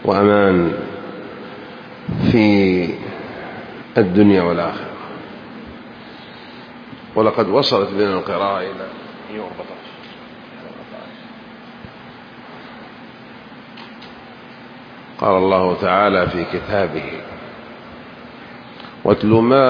وأمان في الدنيا والآخرة. ولقد وصلت بنا القراءة إلى 114. قال الله تعالى في كتابه: واتل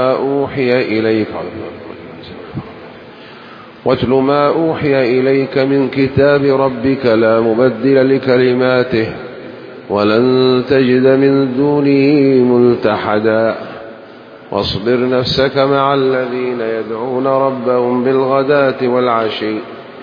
ما أوحي إليك من كتاب ربك لا مبدل لكلماته ولن تجد من دونه ملتحدا واصبر نفسك مع الذين يدعون ربهم بالغداة والعشي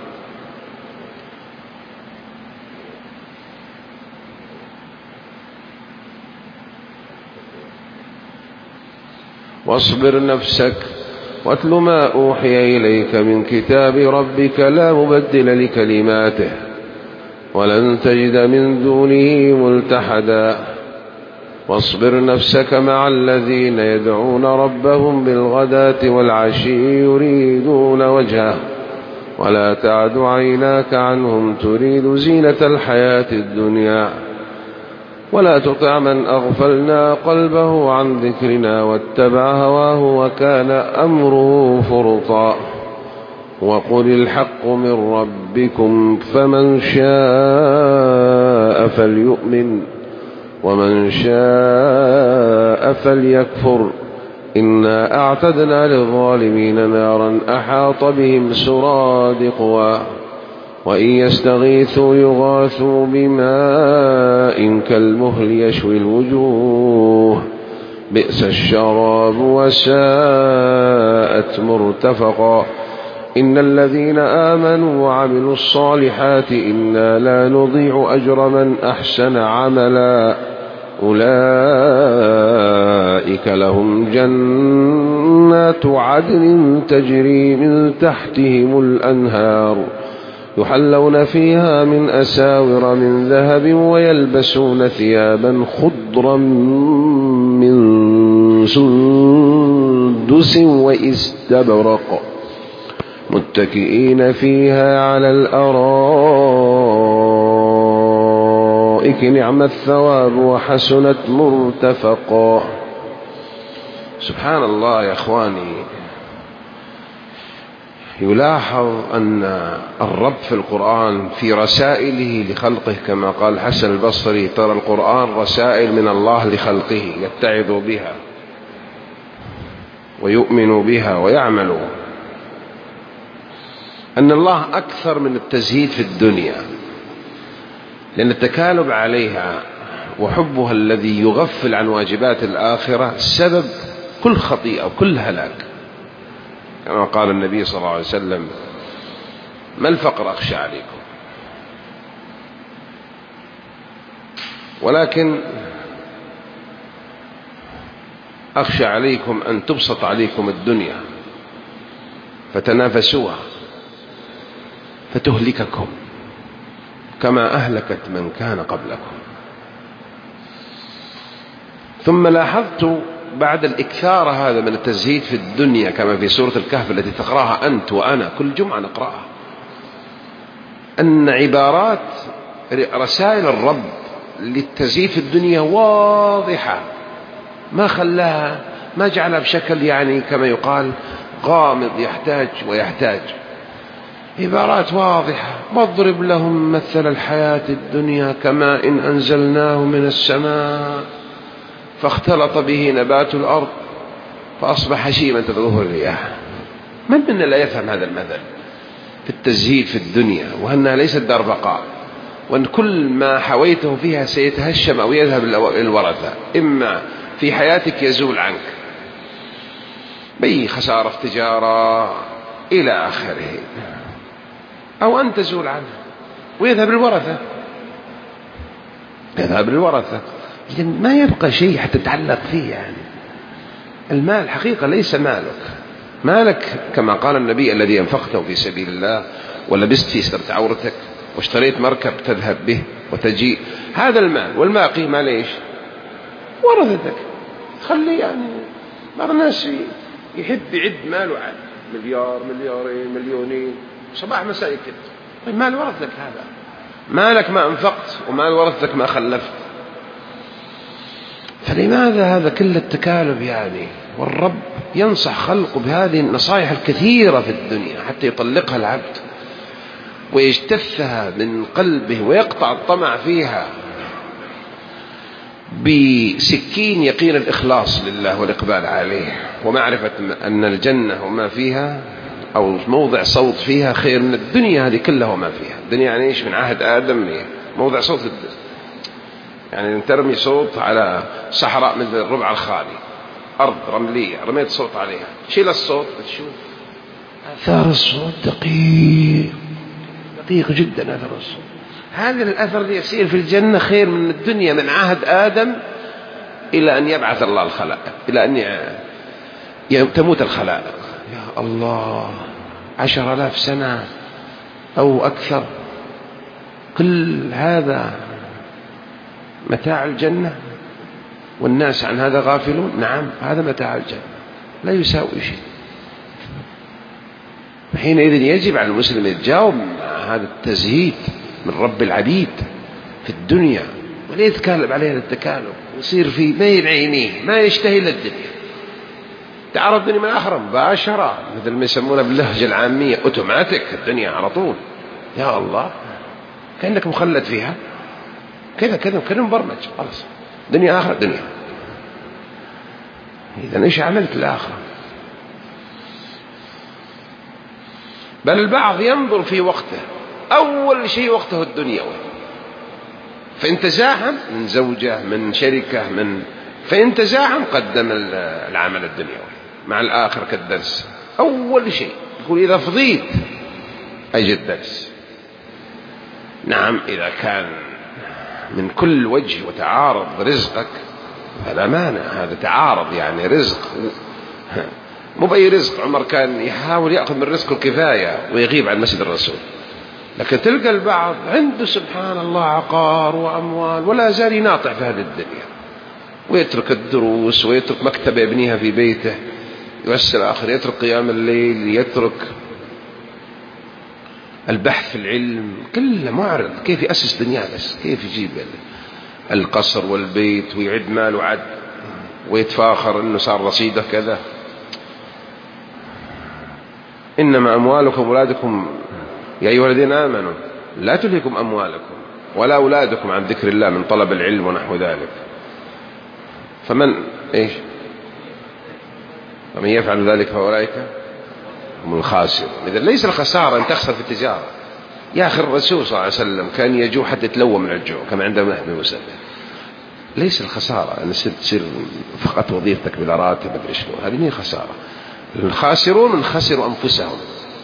واتل ما أوحي إليك من كتاب ربك لا مبدل لكلماته ولن تجد من دونه ملتحدا واصبر نفسك مع الذين يدعون ربهم بالغداة والعشي يريدون وجهه ولا تعد عيناك عنهم تريد زينة الحياة الدنيا ولا تطع من أغفلنا قلبه عن ذكرنا واتبع هواه وكان أمره فرطا وقل الحق من ربكم فمن شاء فليؤمن ومن شاء فليكفر إنا أعتدنا للظالمين نارا أحاط بهم سرادقها وإن يستغيثوا يغاثوا بماء كالمهل يشوي الوجوه بئس الشراب وساءت مرتفقا إن الذين آمنوا وعملوا الصالحات إنا لا نضيع أجر من أحسن عملا أولئك لهم جنات عدن تجري من تحتهم الأنهار يحلون فيها من أساور من ذهب ويلبسون ثيابا خضرا من سندس واستبرق متكئين فيها على الأرائك نعم الثواب وحسنت مرتفقا. سبحان الله يا أخواني، يلاحظ أن الرب في القرآن في رسائله لخلقه كما قال الحسن البصري: ترى القرآن رسائل من الله لخلقه يتعظ بها ويؤمن بها ويعمل. أن الله أكثر من التزهيد في الدنيا، لأن التكالب عليها وحبها الذي يغفل عن واجبات الآخرة سبب كل خطيئة وكل هلاك، كما قال النبي صلى الله عليه وسلم: ما الفقر أخشى عليكم، ولكن أخشى عليكم أن تبسط عليكم الدنيا فتنافسوها فتهلككم كما أهلكت من كان قبلكم. ثم لاحظت بعد الإكثار هذا من التزهيد في الدنيا كما في سورة الكهف التي تقرأها أنت وأنا كل جمعة نقرأها، أن عبارات رسائل الرب للتزهيد في الدنيا واضحة، ما خلاها، ما جعلها بشكل يعني كما يقال غامض يحتاج ويحتاج. عبارات واضحة: واضرب لهم مثل الحياة الدنيا كماء إن أنزلناه من السماء فاختلط به نبات الأرض فأصبح هشيما تذروه الرياح. من منا لا يفهم هذا المثل في التزهيد في الدنيا، وأنها ليست دار بقاء، وأن كل ما حويته فيها سيتهشم أو يذهب للورثة، إما في حياتك يزول عنك بأي خسارة في تجارة إلى آخره، أو أن تزول عنه ويذهب للورثة، إذن ما يبقى شيء حتى تتعلق فيه. يعني المال حقيقة ليس مالك كما قال النبي: الذي أنفقته في سبيل الله ولبست في سترة عورتك واشتريت مركب تذهب به وتجيء، هذا المال. والباقي ما ليش ورثتك. خلي يعني بعض الناس يحب يعد ماله عاد مليار مليارين مليونين صباح مساء كده. طيب مال ورثتك هذا، مالك ما أنفقت ومال ورثتك ما خلفت. فلماذا هذا كل التكالب يعني؟ والرب ينصح خلقه بهذه النصائح الكثيرة في الدنيا حتى يطلقها العبد ويجتثها من قلبه ويقطع الطمع فيها بسكين يقين الإخلاص لله والإقبال عليه، ومعرفة أن الجنة وما فيها أو موضع صوت فيها خير من الدنيا هذه كلها وما فيها. الدنيا يعني إيش؟ من عهد آدم موضع صوت الدنيا، يعني ترمي صوت على صحراء مثل الربع الخالي، أرض رملية رميت صوت عليها، شيل الصوت تشوف أثار الصوت دقيق جدا. أثر الصوت هذا الأثر اللي يصير في الجنة خير من الدنيا من عهد آدم إلى أن يبعث الله الخلائق، إلى أن تموت الخلائق. يا الله، 10,000 سنة أو أكثر، كل هذا متاع الجنة والناس عن هذا غافلون. نعم، هذا متاع الجنة لا يساوي شيء. حينئذ يجب على المسلم يتجاوب مع هذا التزهيد من رب العبيد في الدنيا، ولا يتكالب عليه هذا التكالب ويصير في بين عينيه ما يشتهي إلا الدنيا. تعرض الدنيا من الآخرة مباشرة، مثل ما يسمونها باللهجة العامية أوتوماتيك، الدنيا على طول. يا الله، كأنك مخلد فيها كذا مبرمج، خلاص دنيا آخرة دنيا. إذا إيش عملت الآخرة؟ بل البعض ينظر في وقته، أول شيء وقته الدنيوي، فإن تزاحم من زوجة من شركة فإن تزاحم قدم العمل الدنيوي مع الآخر كالدرس. أول شيء يقول إذا فضيت أجي الدرس. نعم، إذا كان من كل وجه وتعارض رزقك فلا مانع، هذا تعارض يعني رزق، مو بأي رزق. عمر كان يحاول يأخذ من رزقه الكفاية ويغيب عن مسجد الرسول، لكن تلقى البعض عنده سبحان الله عقار وأموال ولا زال يناطع في هذه الدنيا، ويترك الدروس ويترك مكتبة يبنيها في بيته، يوسل آخر، يترك قيام الليل، يترك البحث في العلم، كله معرض كيف يأسس دنيا، بس كيف يجيب القصر والبيت ويعد مال وعد ويتفاخر أنه صار رصيده كذا. إنما أموالكم وأولادكم يا أيها الذين آمنوا لا تلهكم أموالكم ولا أولادكم عن ذكر الله من طلب العلم ونحو ذلك. فمن يفعل ذلك فأولئك هم الخاسرون. إذا ليس الخسارة أن تخسر في التجارة. يا أخي الرسول صلى الله عليه وسلم كان يجوع حتى يتلوى من الجوع كما عندما يحمي وسلم. ليس الخسارة أن تصير فقط وظيفتك بلا راتب مدري شنو، هذه مين خسارة. الخاسرون من خسروا أنفسهم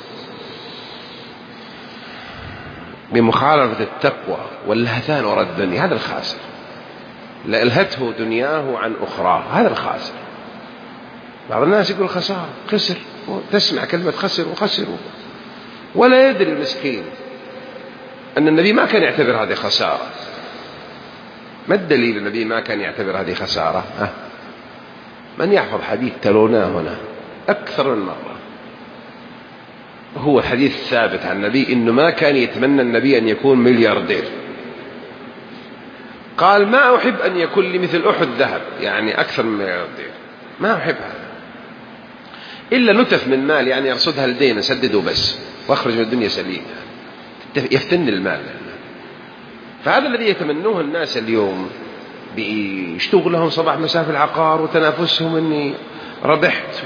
بمخالفة التقوى واللهثان وراء الدنيا، هذا الخاسر. لا ألهته دنياه عن أخرى، هذا الخاسر. بعض الناس يقول خسارة، خسر، تسمع كلمة خسر وخسروا، ولا يدري المسكين أن النبي ما كان يعتبر هذه خسارة. ما الدليل النبي ما كان يعتبر هذه خسارة؟ من يحفظ حديث تلوناه هنا أكثر من مرة، هو حديث ثابت عن النبي إنه ما كان يتمنى النبي أن يكون ملياردير. قال ما أحب أن يكون لي مثل أحد ذهب، يعني أكثر من ملياردير، ما أحب هذا إلا نتف من مال، يعني يرصدها لدين أسدده بس وأخرج من الدنيا سليم، يفتن المال. فهذا الذي يتمنوه الناس اليوم بيشتغلهم صباح مساء في العقار وتنافسهم أني ربحت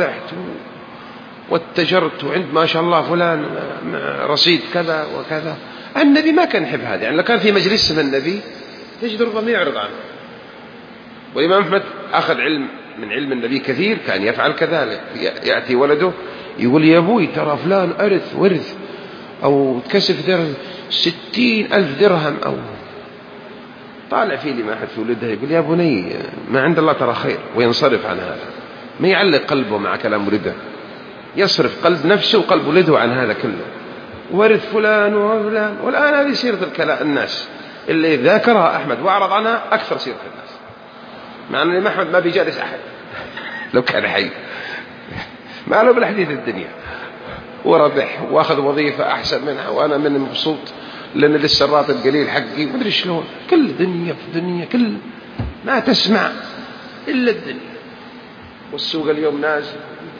واتجرت وعند ما شاء الله فلان رصيد كذا وكذا. النبي ما كان يحب هذا، يعني لو كان في مجلس من النبي تجد ربما يعرض عنه. والإمام أحمد أخذ علم من علم النبي كثير، كان يفعل كذلك. يأتي ولده يقول يا أبوي ترى فلان ورث أو تكسف 60,000 درهم، أو طالع فيه لما أحد في ولده يقول يا بني ما عند الله ترى خير، وينصرف عن هذا، ما يعلق قلبه مع كلام ولده، يصرف قلب نفسه وقلب ولده عن هذا كله. ورث فلان وفلان، والآن هذه سيرة الناس اللي ذاكرها أحمد وأعرض عنها أكثر سيرة الناس، مع أن الإمام أحمد ما بيجالس أحد لو كان حي، ما له بالحديث الدنيا، وربح وأخذ وظيفة أحسن منها وأنا من مبسوط لأن لسه الراتب قليل حقي، ما أدري شلون، كل دنيا في دنيا، كل ما تسمع إلا الدنيا. والسوق اليوم نازل،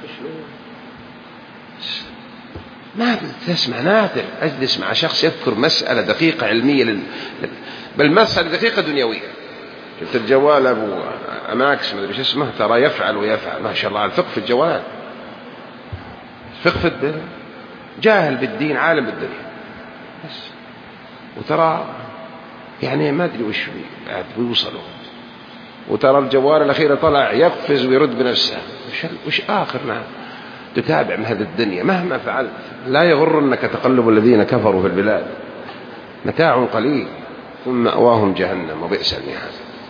ما تسمع، نادر أجلس مع شخص يذكر مسألة دقيقة علمية بل مسألة دقيقة دنيوية. شفت الجوال أبو أماكس ما أدري إيش اسمه، ترى يفعل ويفعل ما شاء الله. الفقه في الجوال، فقه في الدنيا، جاهل بالدين عالم بالدنيا بس. وترى يعني ما أدري وش بعد بيوصلوا. وترى الجوال الأخير طلع يقفز ويرد بنفسه. وش آخرنا تتابع من هذه الدنيا مهما فعلت. لا يغرنك تقلب الذين كفروا في البلاد، متاع قليل ثم مأواهم جهنم وبئس المهاد.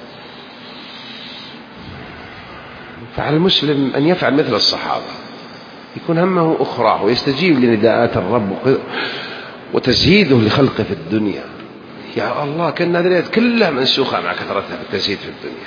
فعلى المسلم أن يفعل مثل الصحابة، يكون همه أخراه ويستجيب لنداءات الرب وتزهيده لخلقه في الدنيا. يا الله كأن هذه الآيات كلها منسوخة مع كثرتها في التزهيد في الدنيا.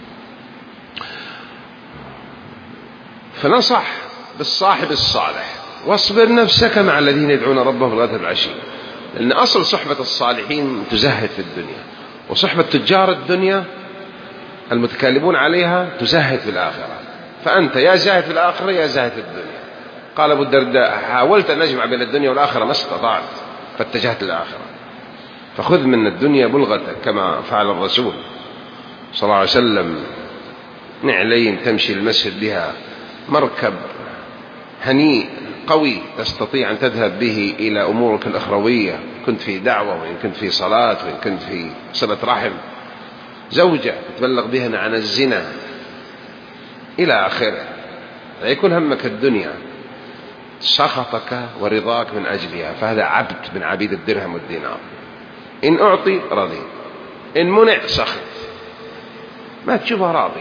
فنصح بالصاحب الصالح، واصبر نفسك مع الذين يدعون ربهم بالغداة والعشي. لأن أصل صحبة الصالحين تزهد في الدنيا، وصحبة تجار الدنيا المتكالبون عليها تزهد في الآخرة. فأنت يا زاهد في الآخرة يا زاهد في الدنيا. قال أبو الدرداء: حاولت أن أجمع بين الدنيا والآخرة ما استطعت، فاتجهت للآخرة. فخذ من الدنيا بلغتك كما فعل الرسول صلى الله عليه وسلم، نعلين تمشي المسجد بها، مركب هنيء قوي تستطيع أن تذهب به إلى أمورك الأخروية، كنت في دعوة وإن كنت في صلاة وإن كنت في صلة رحم، زوجة تبلغ بها عن الزنا إلى آخره. لا يكون همك الدنيا، سخطك ورضاك من أجلها. فهذا عبد من عبيد الدرهم والدينار، إن أعطي رضي، إن منع سخط، ما تشوفها راضي.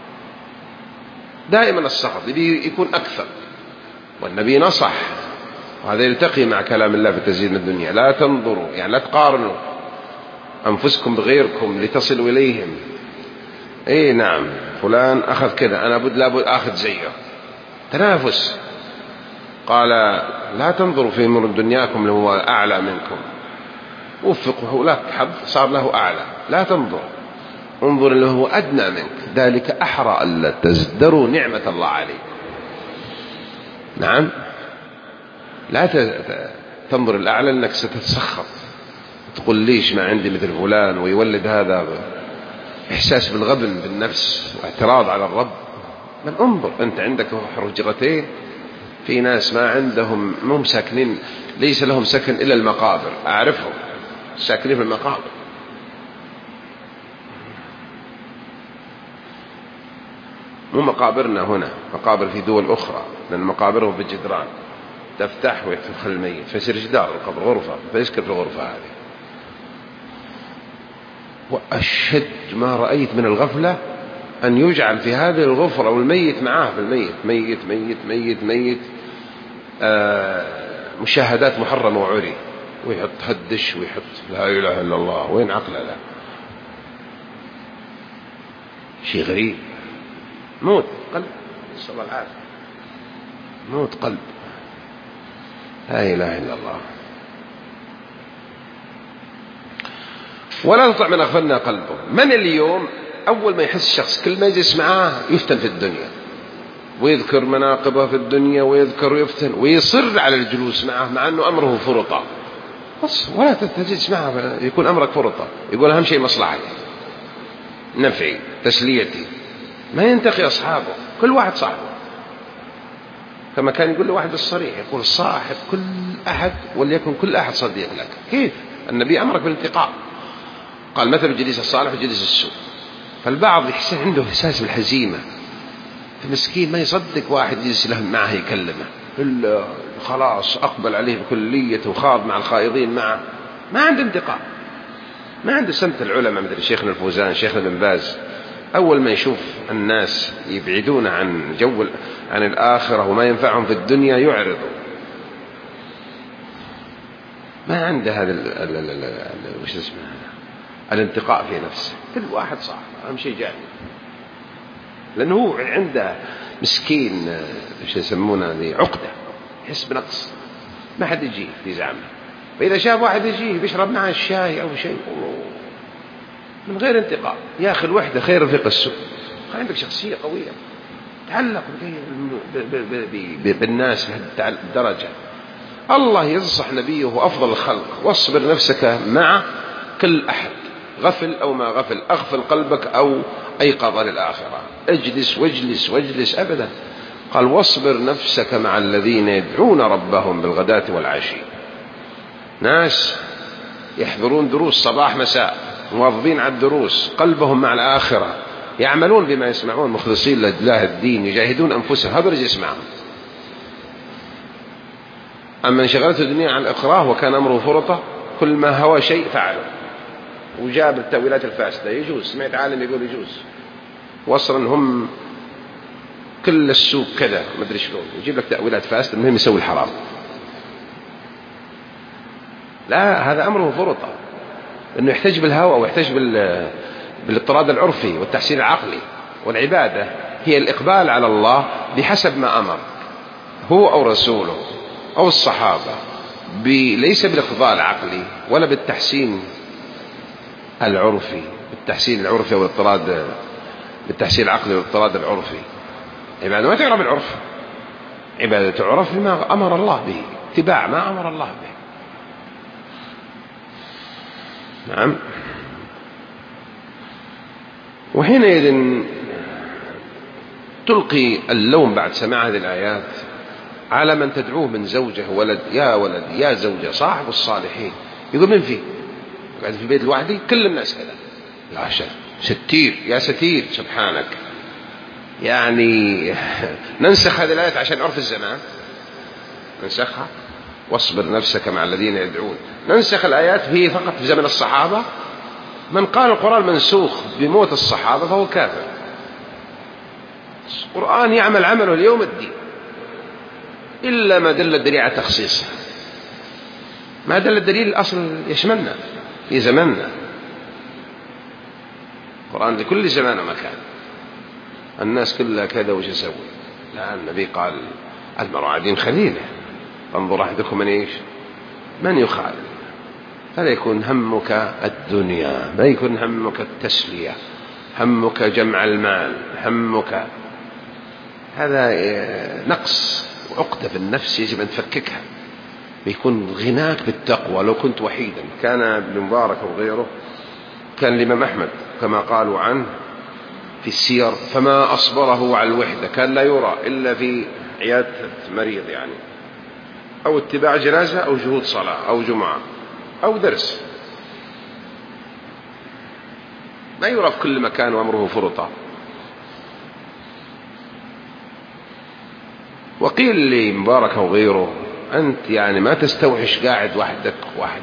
دائما السخط يكون أكثر. والنبي نصح، وهذا يلتقي مع كلام الله في تزيين الدنيا: لا تنظروا، يعني لا تقارنوا أنفسكم بغيركم لتصلوا إليهم. إيه نعم، فلان أخذ كذا، أنا لابد أخذ زيه، تنافس. قال: لا تنظروا في أمور دنياكم اللي هو أعلى منكم، وفقه لك حظ صار له أعلى. لا تنظر، انظر اللي هو أدنى منك، ذلك أحرى ألا تزدروا نعمة الله عليك. نعم، لا تنظر الأعلى أنك ستتسخط تقول ليش ما عندي مثل فلان، ويولد هذا إحساس بالغبن بالنفس واعتراض على الرب. من انظر، أنت عندك حجرتين، في ناس ما عندهم، هم ساكنين ليس لهم سكن إلا المقابر، أعرفهم ساكنين في المقابر. مو مقابرنا هنا، مقابر في دول أخرى، لأن مقابرهم بالجدران، تفتح ويدخل الميت فيصير جدار القبر غرفة، فيسكن في الغرفة هذه. وأشد ما رأيت من الغفلة أن يجعل في هذه الغرفة والميت معاه في الميت، ميت ميت ميت ميت، مشاهدات محرمة وعري، ويحط هدش ويحط لا إله إلا الله، وين عقله له؟ شيء غريب. موت قلب، نسأل الله العافية، موت قلب، لا إله إلا الله. ولا تطع من أغفلنا قلبه. من اليوم أول ما يحس الشخص كل ما يجلس معاه يفتن في الدنيا، ويذكر مناقبه في الدنيا، ويذكر ويفتن، ويصر على الجلوس معه مع أنه أمره فرطة. بس ولا تجلس معه، يكون أمرك فرطة، يقول أهم شيء مصلحتي، نفعي، تسليتي. ما ينتقي أصحابه، كل واحد صاحبه. كما كان يقول له واحد الصريح، يقول: صاحب كل أحد وليكن كل أحد صديق لك. كيف؟ النبي أمرك بالانتقاء، قال: مثل الجليس الصالح وجليس السوء. فالبعض يحس عنده إحساس بالهزيمة، المسكين ما يصدق واحد يجلس له معه يكلمه، خلاص أقبل عليه بكليته وخاض مع الخائضين معه، ما عنده انتقاء، ما عنده سمت العلماء مثل شيخنا الفوزان، شيخنا بن باز. أول ما يشوف الناس يبعدون عن عن الآخرة وما ينفعهم في الدنيا يعرضوا، ما عنده هذا وش اسمه الانتقاء في نفسه. كل واحد صاحب، أهم شيء جاهل، لأنه هو عنده مسكين وش يسمونه ذي عقدة، يحس بنقص، ما حد يجيه في زعمه. فإذا شاف واحد يجيه بيشرب معه الشاي أو شيء من غير انتقاء. يا أخي الوحدة خير رفيق السوء. خلي عندك شخصية قوية تعلق بالناس بهذه الدرجة. الله ينصح نبيه أفضل الخلق: واصبر نفسك مع كل أحد، غفل أو ما غفل، أغفل قلبك أو أيقظ للآخرة، اجلس واجلس واجلس أبدا. قال: واصبر نفسك مع الذين يدعون ربهم بالغداة والعشي. ناس يحضرون دروس صباح مساء، مواظبين على الدروس، قلبهم مع الآخرة، يعملون بما يسمعون، مخلصين لله الدين، يجاهدون أنفسهم. هذا رجل يسمعهم. أما انشغلت الدنيا عن الإقراه وكان أمره فرطة، كل ما هو شيء فعله وجاب التأويلات الفاسدة. يجوز، سمعت عالم يقول يجوز، وصلا هم كل السوق كذا ما أدري شلون، يجيب لك تأويلات فاسدة، المهم يسوي الحرام. لا، هذا أمره فرطة، إنه يحتج بالهوى ويحتج بالاضطراد العرفي والتحسين العقلي. والعبادة هي الإقبال على الله بحسب ما أمر هو أو رسوله أو الصحابة، ليس بالاقتضاء العقلي ولا بالتحسين العرفي، بالتحسين العرفي والاضطراد، بالتحسين العقلي والاضطراد العرفي. عبادة ما تعرف بالعرف، عبادة تعرف بما أمر الله به، اتباع ما أمر الله به. نعم. وحينئذ تلقي اللوم بعد سماع هذه الآيات على من تدعوه من زوجه، ولد يا ولد يا زوجة، صاحب الصالحين. يقول: من فيه؟ قاعد في البيت لوحدي؟ كل الناس كذا. لا شك، ستير يا ستير سبحانك. يعني ننسخ هذه الآيات عشان عرف الزمان، ننسخها. واصبر نفسك مع الذين يدعون. ننسخ الآيات هي فقط في زمن الصحابة. من قال القرآن منسوخ بموت الصحابة فهو كافر. القرآن يعمل عمله اليوم الدين، إلا ما دل الدليل على تخصيصه. ما دل الدليل الأصل يشملنا في زمننا. القرآن لكل زمان ومكان. الناس كلها كذا وش يسوي؟ لا، النبي قال: المرء على دين خليله، فانظر أحدكم من إيش؟ من يخالف. فلا يكون همك الدنيا، ما يكون همك التسلية، همك جمع المال، همك هذا نقص وعقدة في النفس يجب أن تفككها. بيكون غناك بالتقوى. لو كنت وحيدا، كان ابن مبارك وغيره، كان الإمام أحمد كما قالوا عنه في السير: فما أصبره على الوحدة، كان لا يرى إلا في عيادة مريض يعني، أو اتباع جنازة، أو جهود صلاة، أو جمعة، أو درس. ما يرى في كل مكان وأمره فرطة. وقيل لمبارك وغيره: أنت يعني ما تستوحش قاعد وحدك.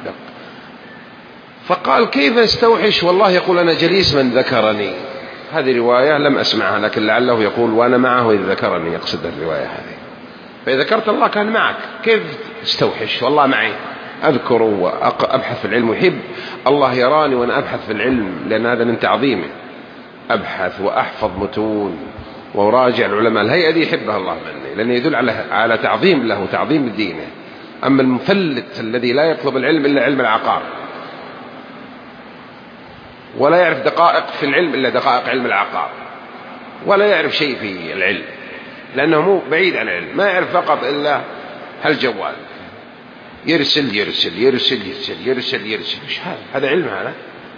فقال: كيف استوحش والله يقول أنا جليس من ذكرني. هذه رواية لم أسمعها، لكن لعله يقول وأنا معه إذ ذكرني، يقصد الرواية هذه. فإذا ذكرت الله كان معك، كيف تستوحش والله معي؟ أذكر وأبحث في العلم، ويحب الله يراني وأنا أبحث في العلم، لأن هذا من تعظيمه. أبحث وأحفظ متون وراجع العلماء. الهيئة دي يحبها الله مني، لأنه يدل على تعظيم له وتعظيم دينه. أما المفلت الذي لا يطلب العلم إلا علم العقار، ولا يعرف دقائق في العلم إلا دقائق علم العقار، ولا يعرف شيء في العلم لأنه مو بعيد عن العلم، ما يعرف فقط إلا هالجوال، يرسل يرسل يرسل يرسل يرسل يرسل. مش هذا علم؟ هذا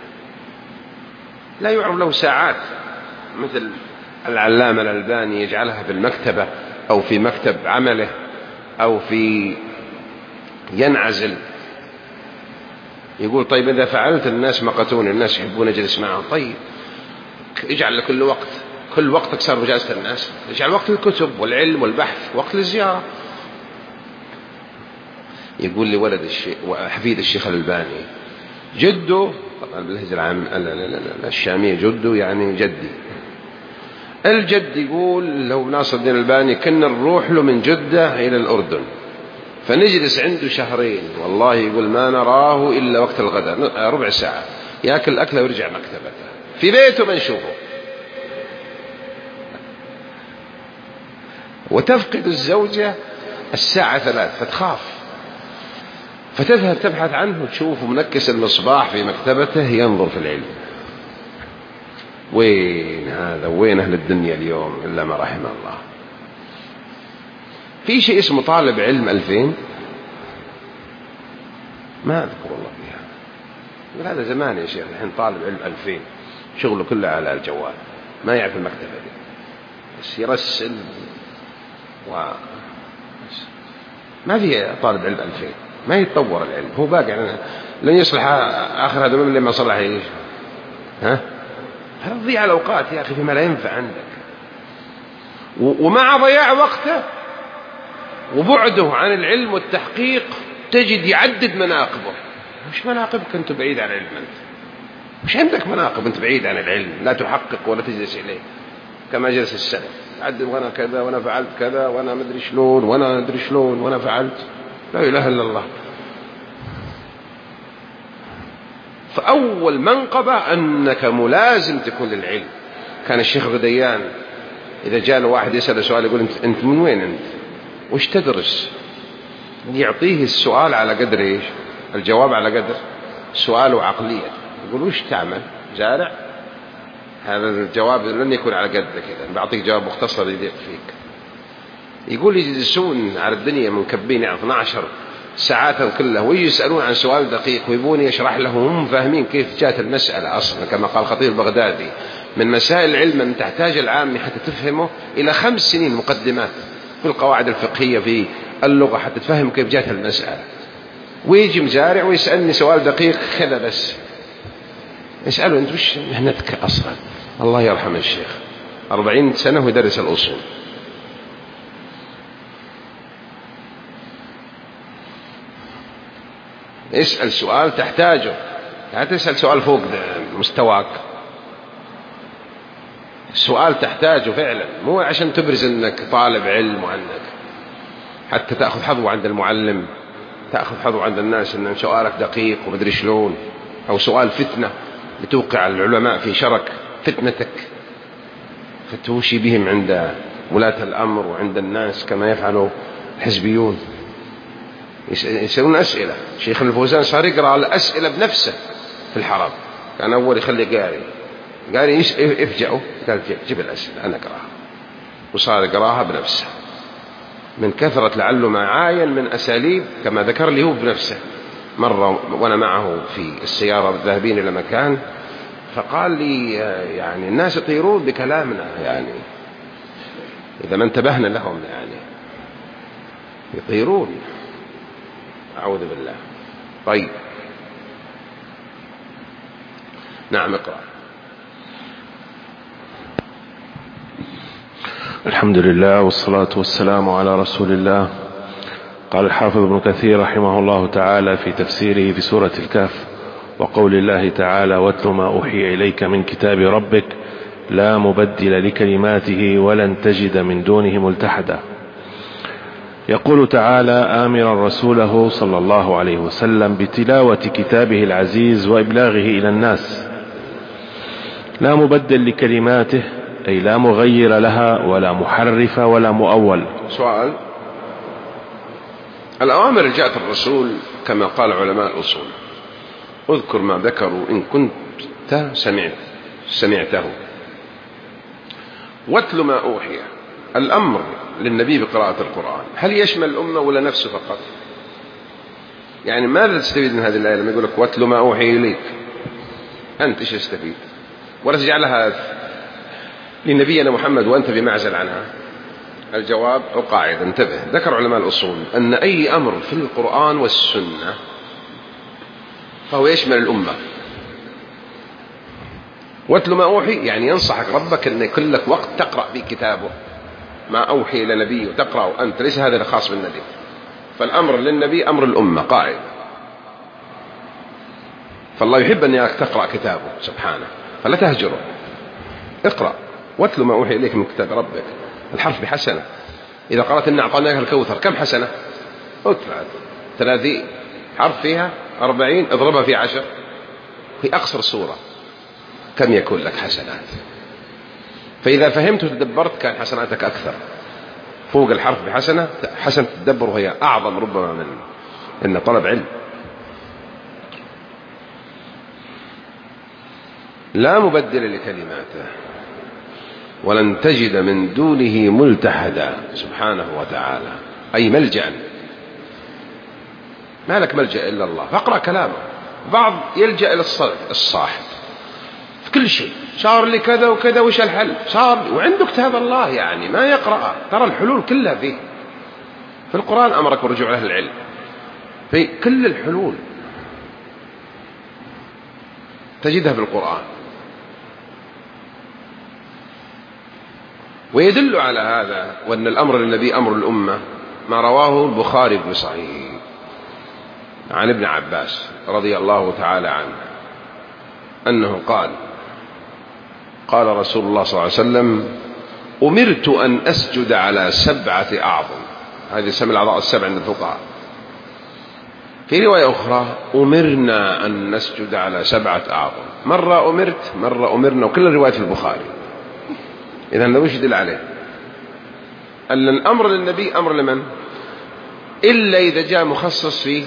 لا يعرف له ساعات. مثل العلامة الألباني يجعلها في المكتبة أو في مكتب عمله أو في ينعزل. يقول: طيب إذا فعلت الناس مقتون، الناس يحبون أجلس معهم. طيب اجعل لكل وقت، كل وقتك صار بجلسة الناس، اجعل وقت الكتب والعلم والبحث، وقت للزيارة. يقول لي ولد وحفيد الشيخ الألباني، جده طبعا باللهجة الشامية، جده يعني جدي، الجد يقول لو ناصر الدين الألباني كنا نروح له من جدة إلى الأردن، فنجلس عنده شهرين، والله يقول ما نراه إلا وقت الغداء ربع ساعة، يأكل أكله ويرجع مكتبته، في بيته ما نشوفه. وتفقد الزوجة الساعة 3 فتخاف، فتذهب تبحث عنه، تشوفه منكس المصباح في مكتبته ينظر في العلم. وين هذا؟ وين أهل الدنيا اليوم إلا ما رحم الله؟ في شيء اسمه طالب علم 2000 ما أذكر والله فيها. هذا زمان يا شيخ. الحين طالب علم 2000 شغله كله على الجوال، ما يعرف المكتبة دي، بس يرسل ما في طالب علم 2000 ما يتطور العلم، هو باقي يعني لن يصلح آخر هذا من لما صلح إيش؟ ها؟ هذا تضيع الأوقات يا أخي فيما لا ينفع عندك. ومع ضياع وقته وبعده عن العلم والتحقيق تجد يعدد مناقبه. مش مناقبك أنت بعيد عن العلم؟ أنت مش عندك مناقب، أنت بعيد عن العلم، لا تحقق ولا تجلس إليه كما جلس السلف. عدد وأنا كذا وأنا فعلت كذا وأنا مدري شلون وأنا مدري شلون وأنا فعلت. لا إله إلا الله. فأول منقبة أنك ملازم تكون للعلم. كان الشيخ غديان إذا جاء له واحد يسأل سؤال يقول أنت من وين أنت؟ وش تدرس؟ يعطيه السؤال على قدر إيش؟ الجواب على قدر سؤاله عقلية. يقول وش تعمل؟ زارع؟ هذا الجواب لن يكون على قدر كذا، بعطيك جواب مختصر يضيق فيك. يقول يجلسون على الدنيا منكبين 12 ساعات كلها ويجي يسألون عن سؤال دقيق ويبوني يشرح لهم، هم فاهمين كيف جاءت المسألة أصلا. كما قال الخطيب البغدادي من مسائل العلم أن تحتاج العامة حتى تفهمه إلى 5 سنين مقدمات في القواعد الفقهية في اللغة حتى تفهم كيف جاءت المسألة. ويجي مزارع ويسألني سؤال دقيق كذا بس، يسأله أنت وش مهنتك أصلا؟ الله يرحم الشيخ 40 سنة ويدرس الأصول. اسأل سؤال تحتاجه، لا تسأل سؤال فوق مستواك، السؤال تحتاجه فعلا، مو عشان تبرز أنك طالب علم وأنك حتى تأخذ حظوة عند المعلم، تأخذ حظوة عند الناس أن سؤالك دقيق ومدري شلون، أو سؤال فتنة لتوقع العلماء في شرك فتنتك فتوشي بهم عند ولاة الأمر وعند الناس كما يفعل الحزبيون. يسألون أسئلة. شيخ الفوزان صار يقرأ الأسئلة بنفسه في الحرم، كان أول يخلي قاري يفجأه، قال جيب الأسئلة أنا أقرأها، وصار يقرأها بنفسه من كثرة لعله ما عاين من أساليب كما ذكر لي هو بنفسه. مرة وأنا معه في السيارة ذاهبين إلى مكان فقال لي يعني الناس يطيرون بكلامنا، يعني إذا ما انتبهنا لهم يعني يطيرون، أعوذ بالله. طيب نعم اقرأ. الحمد لله والصلاة والسلام على رسول الله. قال الحافظ ابن كثير رحمه الله تعالى في تفسيره في سورة الكهف: وقول الله تعالى: واتل ما أوحي إليك من كتاب ربك لا مبدل لكلماته ولن تجد من دونه ملتحدا. يقول تعالى آمرا رسوله صلى الله عليه وسلم بتلاوة كتابه العزيز وإبلاغه إلى الناس. لا مبدل لكلماته أي لا مغير لها ولا محرف ولا مؤول. سؤال: الأوامر جاءت الرسول كما قال علماء الأصول: اذكر ما ذكروا إن كنت سمعته. واتل ما أوحي، الأمر للنبي بقراءة القرآن هل يشمل الأمة ولا نفسه فقط؟ يعني ماذا تستفيد من هذه الآية لما يقول لك واتل ما أوحي إليك؟ أنت إيش تستفيد؟ ولا تجعلها لنبينا محمد وأنت بمعزل عنها؟ الجواب أو قاعدة انتبه، ذكر علماء الأصول أن أي أمر في القرآن والسنة فهو يشمل الأمة. واتل ما أوحي يعني ينصحك ربك أن يكون لك وقت تقرأ في كتابه ما أوحي إلى نبي وتقرأ أنت، ليس هذا الخاص بالنبي. فالأمر للنبي أمر الأمة قاعد. فالله يحب أن تقرأ كتابه سبحانه فلا تهجره، اقرأ. واتل ما أوحي إليك من كتاب ربك، الحرف بحسنة. إذا قرأت إن أعطيناك الكوثر كم حسنة؟ 30 حرف فيها 40، اضربها في 10 في أقصر سورة كم يكون لك حسنات؟ فإذا فهمت وتدبرت كان حسناتك أكثر. فوق الحرف بحسنة حسنة تدبر وهي أعظم ربما من إن طلب علم. لا مبدل لكلماته ولن تجد من دونه ملتحدا سبحانه وتعالى، أي ملجأ، ما لك ملجأ إلا الله، فاقرأ كلامه. بعض يلجأ إلى الصاحب في كل شيء، صار لي كذا وكذا وش الحل، صار وعنده كتاب الله يعني ما يقرأ، ترى الحلول كلها فيه في القرآن، أمرك بالرجوع له العلم في كل الحلول تجدها في القرآن. ويدل على هذا وأن الأمر للنبي أمر الأمة ما رواه البخاري في صحيحه عن ابن عباس رضي الله تعالى عنه أنه قال رسول الله صلى الله عليه وسلم: أمرت أن أسجد على 7 أعظم. هذه سمى الأعضاء السبع عند الفقهاء. في رواية أخرى: أمرنا أن نسجد على 7 أعظم. مرة أمرت، مرة أمرنا، وكل الروايات في البخاري. إذن لو يدل عليه أن الأمر للنبي أمر لمن؟ إلا إذا جاء مخصص فيه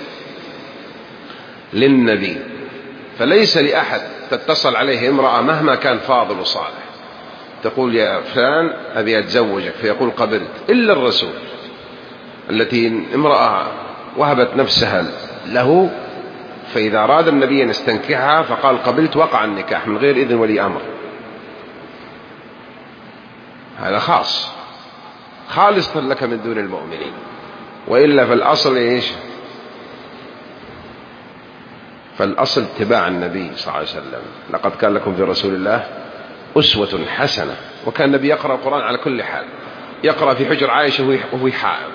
للنبي، فليس لأحد تتصل عليه امرأة مهما كان فاضل وصالح تقول: يا فلان أبي أتزوجك، فيقول: قبلت، إلا الرسول التي امرأة وهبت نفسها له، فإذا أراد النبي أن يستنكحها فقال: قبلت، وقع النكاح من غير إذن ولي أمر. هذا خالص لك من دون المؤمنين. وإلا فالأصل إيش؟ فالأصل اتباع النبي صلى الله عليه وسلم. لقد كان لكم في رسول الله أسوة حسنة. وكان النبي يقرأ القرآن على كل حال، يقرأ في حجر عائشة وهو حائض.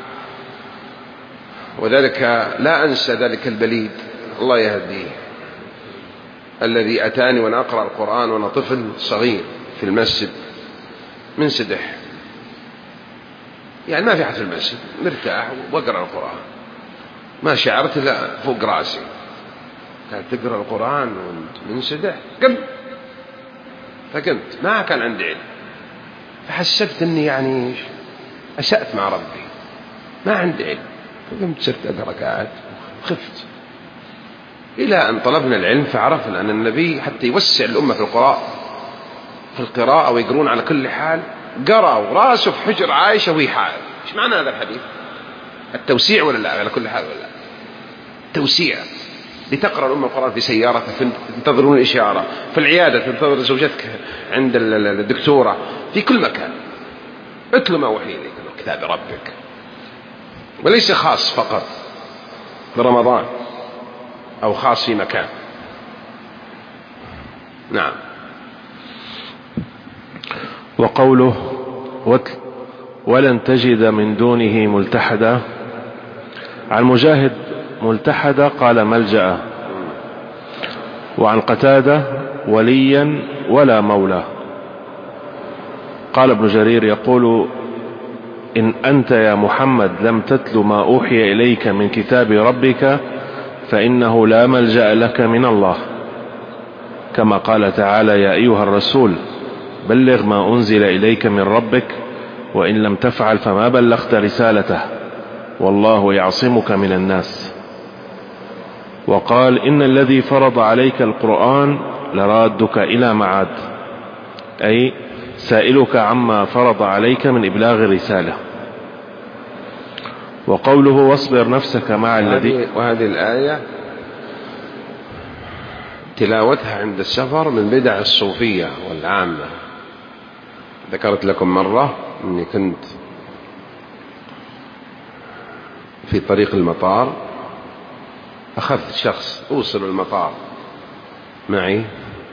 وذلك لا أنسى ذلك البليد الله يهديه الذي أتاني وأنا أقرأ القرآن وأنا طفل صغير في المسجد من سدح، يعني ما في أحد في المسجد، مرتاح وأقرأ القرآن، ما شعرت إلا فوق رأسي. كانت تقرأ القرآن من سدح، فقمت، ما كان عندي علم، فحسبت أني يعني أسأت مع ربي، ما عندي علم، فقمت صرت أقرأ قاعد وخفت، إلى أن طلبنا العلم فعرفنا أن النبي حتى يوسع الأمة في القراءة ويقرون على كل حال، قرأوا راسه في حجر عائشة وهي حائض. إيش معنى هذا الحديث؟ التوسيع ولا لا؟ على كل حال ولا لا؟ توسيع. لتقرأ الأمة القرآن في سيارة تنتظرون الإشارة، في العيادة تنتظر زوجتك عند الدكتورة، في كل مكان. اتل ما وحي إليك من كتاب ربك. وليس خاص فقط برمضان أو خاص في مكان. نعم. وقوله ولن تجد من دونه ملتحدا، عن مجاهد ملتحدا قال ملجأ، وعن قتادة وليا ولا مولى. قال ابن جرير يقول: إن أنت يا محمد لم تتل ما أوحي إليك من كتاب ربك فإنه لا ملجأ لك من الله، كما قال تعالى: يا أيها الرسول بلغ ما أنزل إليك من ربك وإن لم تفعل فما بلغت رسالته والله يعصمك من الناس. وقال: إن الذي فرض عليك القرآن لرادك إلى معاد، أي سائلك عما فرض عليك من إبلاغ الرسالة. وقوله: واصبر نفسك مع الذي، وهذه الآية تلاوتها عند السفر من بدع الصوفية والعامة. ذكرت لكم مرة أني كنت في طريق المطار، أخذت شخص أوصل المطار معي،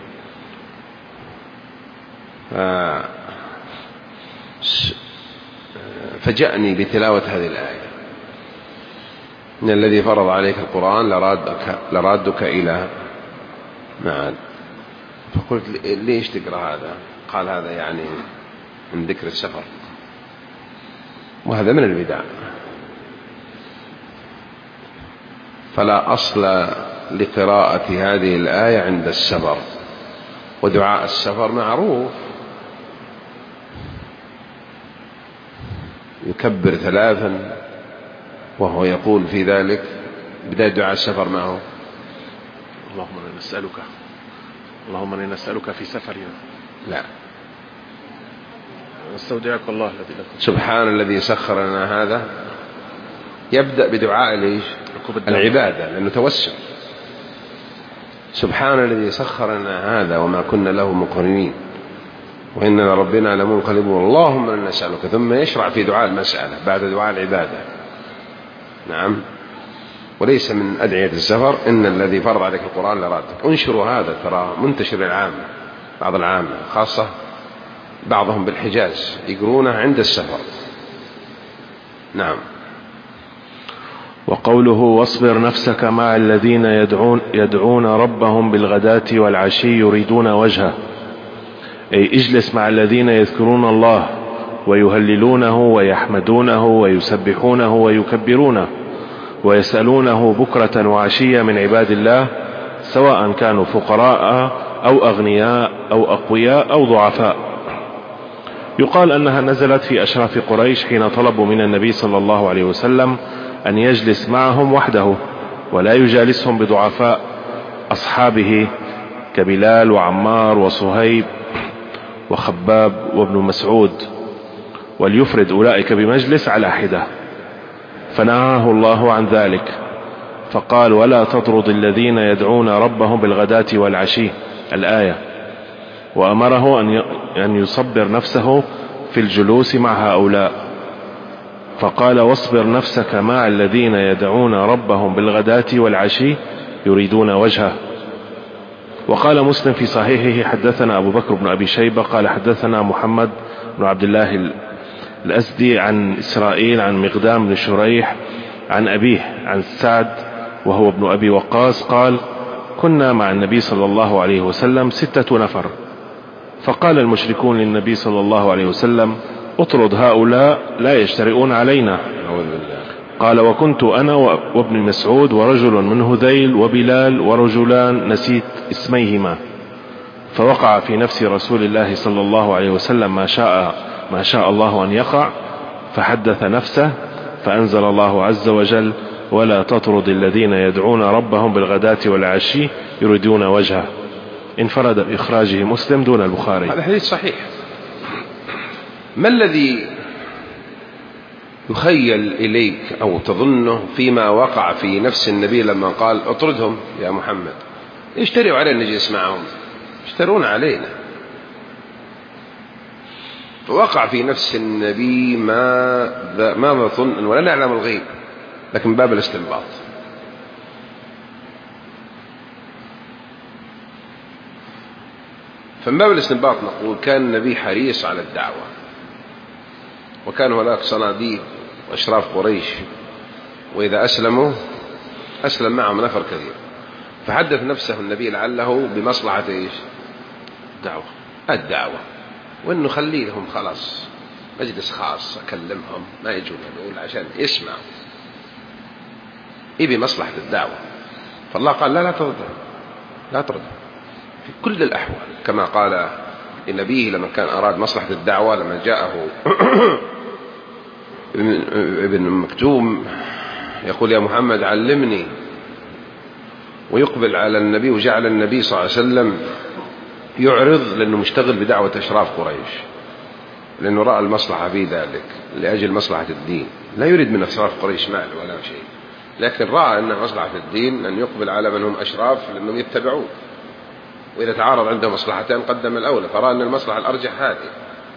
فجأني بتلاوة هذه الآية: إن الذي فرض عليك القرآن لرادك إلى معاد. فقلت: ليش تقرأ هذا؟ قال: هذا يعني من ذكر السفر، وهذا من البدع. فلا أصل لقراءة هذه الآية عند السفر. ودعاء السفر معروف، يكبر 3 وهو يقول في ذلك بداية دعاء السفر معه: اللهم نسألك اللهم إني نسألك في سفرنا. لا، نستودعك الله الذي لا تضيع. سبحان الذي سخر لنا هذا يبدأ بدعاء ليش؟ العبادة، لأنه توسل. سبحان الذي سخر لنا هذا وما كنا له مقرنين وإننا ربنا لمنقلبون اللهم إنا نسألك، ثم يشرع في دعاء المسألة بعد دعاء العبادة. نعم، وليس من أدعية السفر إن الذي فرض عليك القرآن لرادك. انشروا هذا، ترى منتشر العامة، بعض العامة خاصة بعضهم بالحجاز يقرونه عند السفر. نعم. وقوله واصبر نفسك مع الذين يدعون ربهم بالغداة والعشي يريدون وجهه، أي اجلس مع الذين يذكرون الله ويهللونه ويحمدونه ويسبحونه ويكبرونه ويسألونه بكرة وعشية من عباد الله، سواء كانوا فقراء أو أغنياء أو أقوياء أو ضعفاء. يقال أنها نزلت في أشراف قريش حين طلبوا من النبي صلى الله عليه وسلم أن يجلس معهم وحده ولا يجالسهم بضعفاء أصحابه كبلال وعمار وصهيب وخباب وابن مسعود، وليفرد أولئك بمجلس على حدة، فنهاه الله عن ذلك فقال ولا تطرد الذين يدعون ربهم بالغداة والعشي الآية، وأمره أن يصبر نفسه في الجلوس مع هؤلاء، فقال واصبر نفسك مع الذين يدعون ربهم بالغداة والعشي يريدون وجهه. وقال مسلم في صحيحه حدثنا أبو بكر بن أبي شيبة قال حدثنا محمد بن عبد الله الأسدي عن إسرائيل عن مقدام بن شريح عن أبيه عن سعد وهو ابن أبي وقاص قال كنا مع النبي صلى الله عليه وسلم 6 نفر، فقال المشركون للنبي صلى الله عليه وسلم اطرد هؤلاء لا يجترئون علينا. قال وكنت أنا وابن مسعود ورجل من هذيل وبلال ورجلان نسيت اسميهما، فوقع في نفس رسول الله صلى الله عليه وسلم ما شاء الله أن يقع، فحدث نفسه فأنزل الله عز وجل ولا تطرد الذين يدعون ربهم بالغداة والعشي يريدون وجهه. انفرد بإخراجه مسلم دون البخاري. هذا حديث صحيح. ما الذي يخيل إليك أو تظنه فيما وقع في نفس النبي لما قال اطردهم يا محمد؟ يشتروا علينا نجلس معهم، يشترون علينا. فوقع في نفس النبي ما نظن ولا نعلم الغيب، لكن باب الاستنباط. فمن باب الاستنباط نقول كان النبي حريص على الدعوة، وكان هناك صناديد وأشراف قريش، وإذا أسلموا أسلم معهم نفر كثير، فحدث نفسه النبي لعله بمصلحة إيش؟ الدعوة، وإنه خلي لهم خلاص مجلس خاص أكلمهم، ما يجون يقول عشان يسمعوا، إيه بمصلحة الدعوة. فالله قال لا ترد في كل الأحوال، كما قال لنبيه لما كان أراد مصلحة الدعوة، لما جاءه ابن مكتوم يقول يا محمد علمني، ويقبل على النبي، وجعل النبي صلى الله عليه وسلم يعرض لأنه مشتغل بدعوة أشراف قريش، لأنه رأى المصلحة في ذلك لأجل مصلحة الدين، لا يريد من أشراف قريش مال ولا شيء، لكن رأى أن مصلحة الدين أن يقبل على من هم أشراف لأنهم يتبعون، وإذا تعارض عندهم مصلحتين قدم الأولى، فرأى أن المصلحة الأرجح هذه،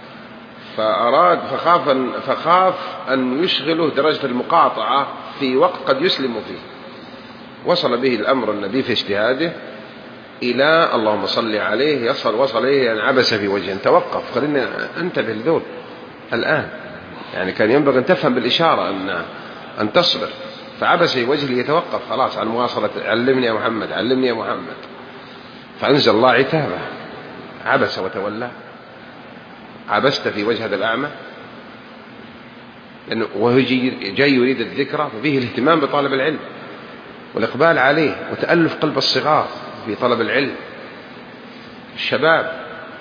فخاف أن يشغله درجة المقاطعة في وقت قد يسلم فيه. وصل به الأمر النبي في اجتهاده إلى اللهم صل عليه، وصل إليه أن عبس في وجهه، توقف، خلينا انتبه لذول الآن، يعني كان ينبغي أن تفهم بالإشارة أن تصبر، فعبس في وجهه ليتوقف خلاص عن مواصلة علمني يا محمد علمني يا محمد، فأنزل الله عتابه عبس وتولى، عبست في وجه هذا الأعمى، لأنه وهو جاي يريد الذكرى، ففيه الاهتمام بطالب العلم والإقبال عليه وتألف قلب الصغار في طلب العلم، الشباب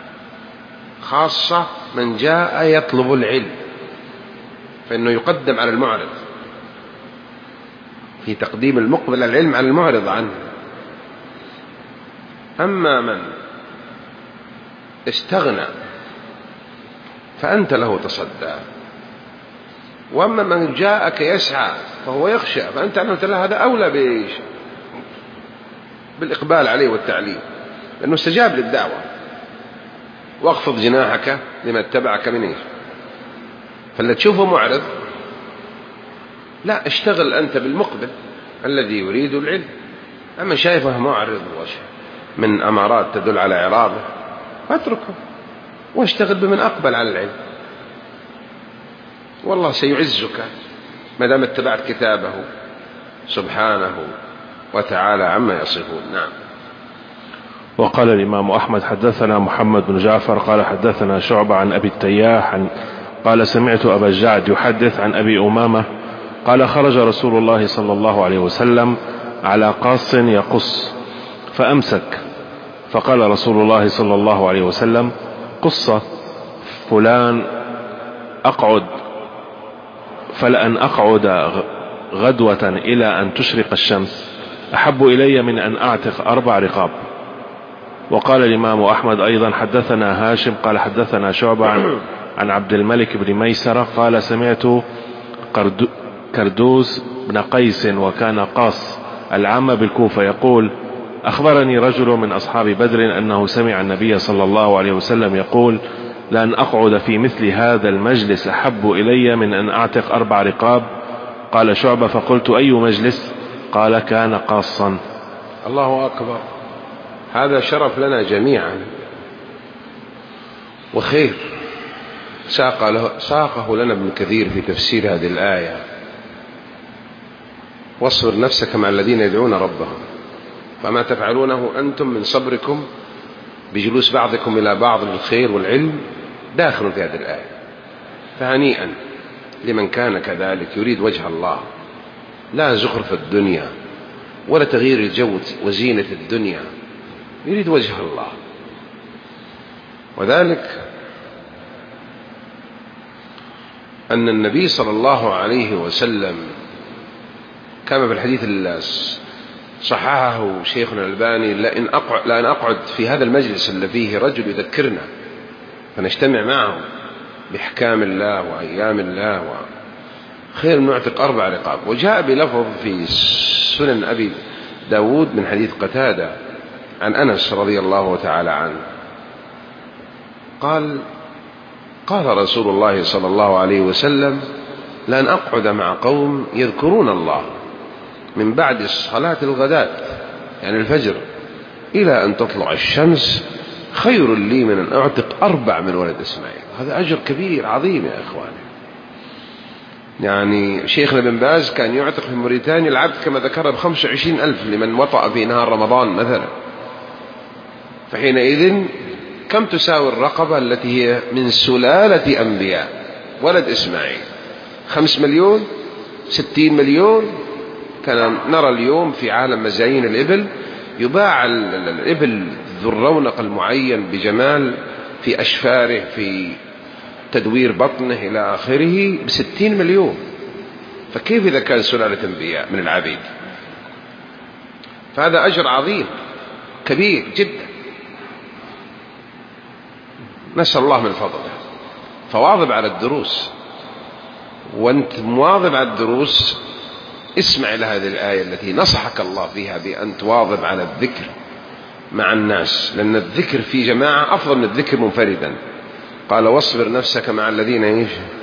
خاصة من جاء يطلب العلم، فإنه يقدم على المعرض في تقديم المقبل العلم على المعرض عنه. أما من استغنى فأنت له تصدى. وأما من جاءك يسعى فهو يخشى فأنت أعلمت له، هذا أولى بإيش؟ بالإقبال عليه والتعليم، لأنه استجاب للدعوة. واخفض جناحك لمن اتبعك من إيش؟ فلا تشوفه معرض، لا، اشتغل أنت بالمقبل الذي يريد العلم. أما شايفه معرض من أمارات تدل على إعراضه فاتركه واشتغل بمن أقبل على العلم، والله سيعزك ما دام اتبعت كتابه سبحانه وتعالى عما يصفون. نعم. وقال الإمام أحمد حدثنا محمد بن جعفر قال حدثنا شعبة عن أبي التياح قال سمعت أبا الجعد يحدث عن أبي أمامة قال خرج رسول الله صلى الله عليه وسلم على قاص يقص فأمسك، فقال رسول الله صلى الله عليه وسلم قص فلان أقعد، فلأن أقعد غدوة إلى أن تشرق الشمس أحب إلي من أن أعتق 4 رقاب. وقال الإمام أحمد أيضا حدثنا هاشم قال حدثنا شعبة عن عبد الملك بن ميسرة قال سمعت كردوس بن قيس وكان قاص العامة بالكوفة يقول أخبرني رجل من أصحاب بدر أنه سمع النبي صلى الله عليه وسلم يقول لأن أقعد في مثل هذا المجلس أحب إلي من أن أعتق 4 رقاب. قال شعبة فقلت أي مجلس؟ قال كان قاصا. الله أكبر، هذا شرف لنا جميعا وخير ساقه لنا ابن كثير في تفسير هذه الآية. واصبر نفسك مع الذين يدعون ربهم فما تفعلونه أنتم من صبركم بجلوس بعضكم إلى بعض للخير والعلم داخل في هذه الآية. فهنيئا لمن كان كذلك يريد وجه الله، لا زخرف الدنيا ولا تغيير الجو وزينة الدنيا، يريد وجه الله. وذلك أن النبي صلى الله عليه وسلم كما في الحديث صححه شيخنا الألباني لأن أقعد في هذا المجلس الذي فيه رجل يذكرنا فنجتمع معه بإحكام الله وأيام الله خير من نعتق 4 رقاب. وجاء بلفظ في سنن أبي داود من حديث قتادة عن أنس رضي الله تعالى عنه قال رسول الله صلى الله عليه وسلم لأن أقعد مع قوم يذكرون الله من بعد صلاة الغداة يعني الفجر إلى أن تطلع الشمس خير لي من أن أعتق 4 من ولد إسماعيل. هذا أجر كبير عظيم يا إخواني. يعني شيخنا بن باز كان يعتق في موريتانيا العبد كما ذكر ب25,000 لمن وطأ في نهار رمضان مثلا. فحينئذ كم تساوي الرقبة التي هي من سلالة أنبياء ولد إسماعيل؟ 5 مليون 60 مليون. كان نرى اليوم في عالم مزايين الإبل يباع الإبل ذو الرونق المعين بجمال في أشفاره في تدوير بطنه إلى آخره ب60 مليون. فكيف إذا كان سلالة أنبياء من العبيد؟ فهذا أجر عظيم كبير جدا، نسأل الله من فضله. فواظب على الدروس، وأنت مواظب على الدروس اسمع إلى هذه الآية التي نصحك الله فيها بأن تواظب على الذكر مع الناس، لأن الذكر في جماعة أفضل من الذكر منفردا. قال واصبر نفسك مع الذين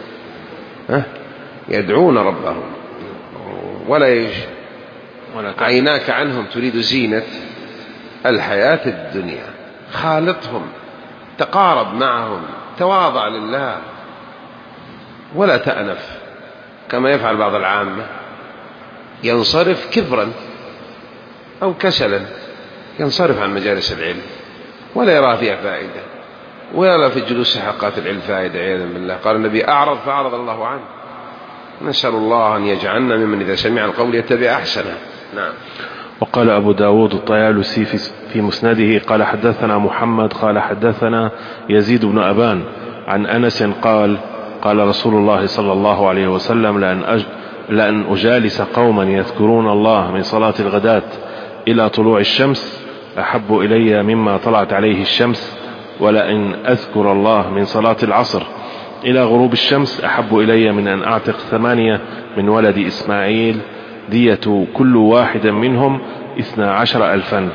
يدعون ربهم ولا عيناك عنهم تريد زينة الحياة الدنيا. خالطهم، تقارب معهم، تواضع لله، ولا تأنف كما يفعل بعض العامة، ينصرف كبرا أو كسلا، ينصرف عن مجالس العلم ولا يرى فيها فائدة، ولا في الجلوس حلقات العلم فائدة عياذا بالله. قال النبي أعرض فأعرض الله عنه. نسأل الله أن يجعلنا ممن إذا سمع القول يتبع أحسنه. نعم. وقال أبو داود الطيالسي في مسنده قال حدثنا محمد قال حدثنا يزيد بن أبان عن أنس قال رسول الله صلى الله عليه وسلم لأن أجالس قوما يذكرون الله من صلاة الغداة إلى طلوع الشمس أحب إلي مما طلعت عليه الشمس ولئن أذكر الله من صلاة العصر إلى غروب الشمس أحب إلي من أن أعتق 8 من ولد إسماعيل دية كل واحد منهم 12,000.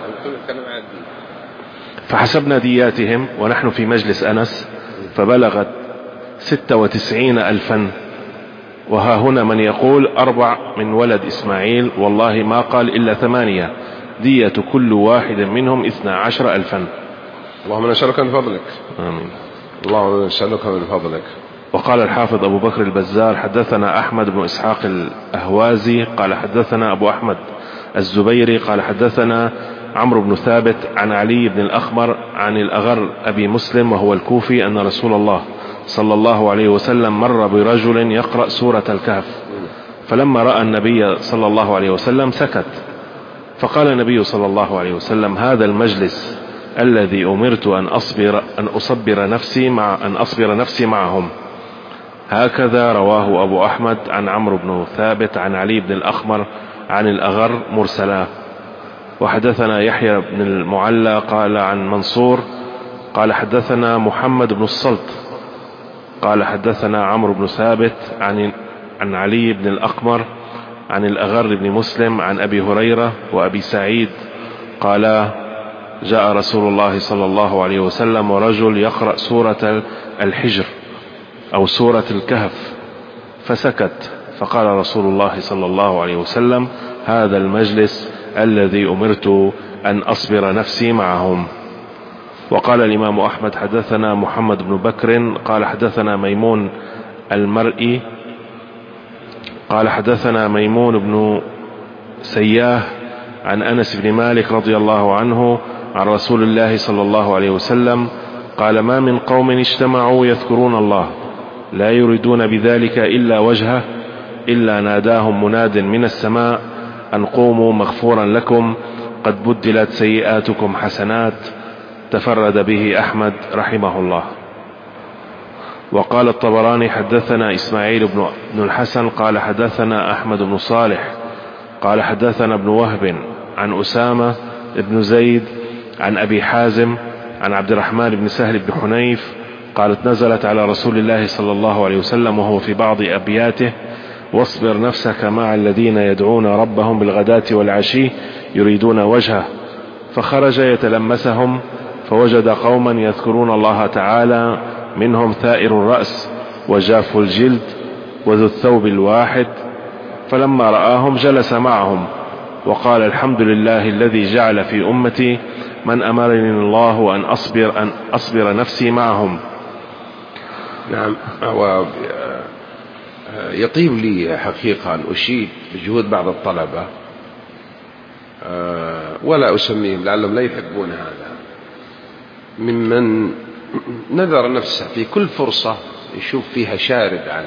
فحسبنا دياتهم ونحن في مجلس أنس فبلغت 96,000. وها هنا من يقول 4 من ولد إسماعيل، والله ما قال إلا 8 دية كل واحد منهم 12,000. اللهم نسألك من فضلك. آمين. اللهم نسألك من فضلك. وقال الحافظ أبو بكر البزار حدثنا أحمد بن إسحاق الأهوازي قال حدثنا أبو أحمد الزبيري قال حدثنا عمرو بن ثابت عن علي بن الأخمر عن الأغر أبي مسلم وهو الكوفي أن رسول الله صلى الله عليه وسلم مر برجل يقرأ سورة الكهف، فلما رأى النبي صلى الله عليه وسلم سكت، فقال النبي صلى الله عليه وسلم: هذا المجلس الذي أمرت أن أصبر نفسي معهم. هكذا رواه أبو أحمد عن عمرو بن ثابت عن علي بن الأخمر عن الأغر مرسلا. وحدثنا يحيى بن المعلى قال عن منصور قال حدثنا محمد بن الصلت قال حدثنا عمرو بن ثابت عن علي بن الأقمر عن الأغر بن مسلم عن أبي هريرة وأبي سعيد قال: جاء رسول الله صلى الله عليه وسلم ورجل يقرأ سورة الحجر أو سورة الكهف فسكت، فقال رسول الله صلى الله عليه وسلم: هذا المجلس الذي أمرت أن أصبر نفسي معهم. وقال الإمام أحمد حدثنا محمد بن بكر قال حدثنا ميمون المرئي قال حدثنا ميمون بن سياه عن أنس بن مالك رضي الله عنه عن رسول الله صلى الله عليه وسلم قال: ما من قوم اجتمعوا يذكرون الله لا يريدون بذلك إلا وجهه إلا ناداهم مناد من السماء أن قوموا مغفورا لكم قد بدلت سيئاتكم حسنات. تفرد به أحمد رحمه الله. وقال الطبراني حدثنا إسماعيل بن الحسن قال حدثنا أحمد بن صالح قال حدثنا ابن وهب عن أسامة بن زيد عن أبي حازم عن عبد الرحمن بن سهل بن حنيف قالت: نزلت على رسول الله صلى الله عليه وسلم وهو في بعض أبياته: واصبر نفسك مع الذين يدعون ربهم بالغداة والعشي يريدون وجهه. فخرج يتلمسهم فوجد قوما يذكرون الله تعالى منهم ثائر الرأس وجاف الجلد وذو الثوب الواحد، فلما رآهم جلس معهم وقال: الحمد لله الذي جعل في أمتي من أمرني الله أن أصبر نفسي معهم. نعم. يطيب لي حقيقة أن أشيد بجهود بعض الطلبة ولا أسميهم لعلهم لا يحبون هذا، ممن نذر نفسه في كل فرصة يشوف فيها شارد عن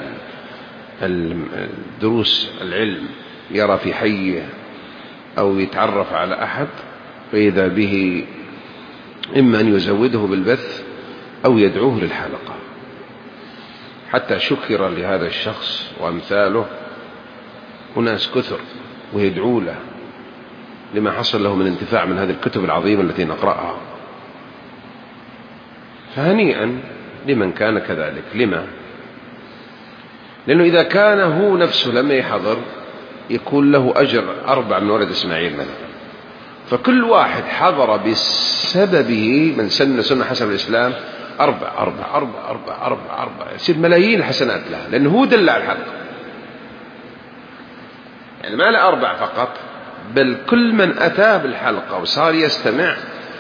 دروس العلم، يرى في حيه أو يتعرف على أحد فإذا به إما أن يزوده بالبث أو يدعوه للحلقة. حتى شكر لهذا الشخص وأمثاله وناس كثر ويدعو له لما حصل له من انتفاع من هذه الكتب العظيمة التي نقرأها. فهنيئا لمن كان كذلك. لما؟ لأنه إذا كان هو نفسه لما يحضر يكون له أجر 4 من ولد إسماعيل مثلا، فكل واحد حضر بسببه من سنة حسن الإسلام 4 يصير ملايين الحسنات له، لأنه هو دل على الحق. يعني ما له 4 فقط، بل كل من أتى بالحلقة وصار يستمع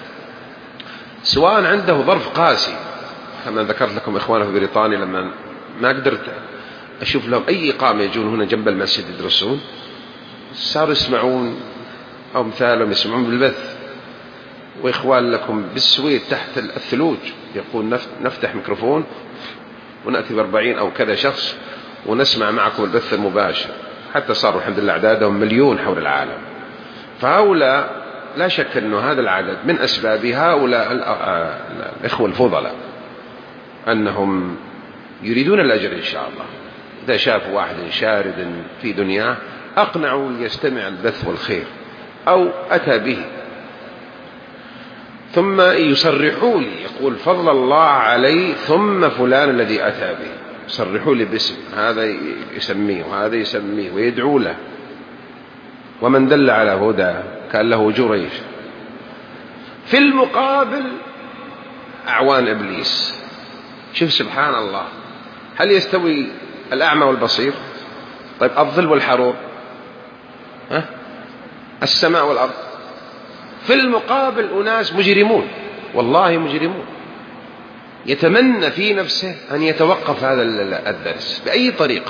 سواء عنده ظرف قاسي كما ذكرت لكم إخوانه في بريطانيا لما ما قدرت أشوف لهم أي إقامة يجون هنا جنب المسجد يدرسون، صاروا يسمعون أو مثالهم يسمعون بالبث. وإخوان لكم بالسويد تحت الثلوج يقول نفتح ميكروفون ونأتي ب40 أو كذا شخص ونسمع معكم البث المباشر، حتى صاروا الحمد لله أعدادهم 1,000,000 حول العالم. فهؤلاء لا شك أنه هذا العدد من أسباب هؤلاء الإخوة الفضلاء أنهم يريدون الأجر إن شاء الله. إذا شافوا واحد شارد في دنياه أقنعوا يستمع البث والخير أو أتى به. ثم يصرحوا لي، يقول فضل الله علي ثم فلان الذي أتى به، يصرحوا لي باسم، هذا يسميه وهذا يسميه ويدعو له. ومن دل على هدى كان له جريش. في المقابل أعوان إبليس. شوف سبحان الله، هل يستوي الأعمى والبصير؟ طيب الظل والحرور، السماء والأرض. في المقابل أناس مجرمون، والله مجرمون، يتمنى في نفسه أن يتوقف هذا الدرس بأي طريقة،